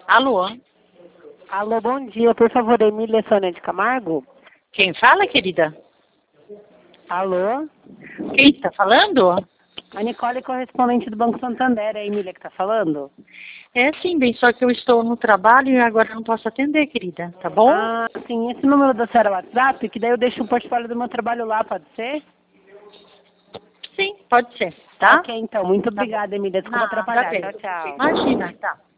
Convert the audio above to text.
Alô? Alô, bom dia. Por favor, Emília Sônia de Camargo? Quem fala, querida? Alô? Quem está falando? A Nicole, correspondente do Banco Santander. É a Emília que está falando? É sim, bem, só que eu estou no trabalho e agora não posso atender, querida, tá bom? Ah, sim. Esse número da senhora é o WhatsApp, que daí eu deixo o portfólio do meu trabalho lá, pode ser? Sim, pode ser, tá? Ok, então. Muito obrigada, Emília. Desculpa Nada, atrapalhar. bem. Tchau, tchau. Imagina, tá.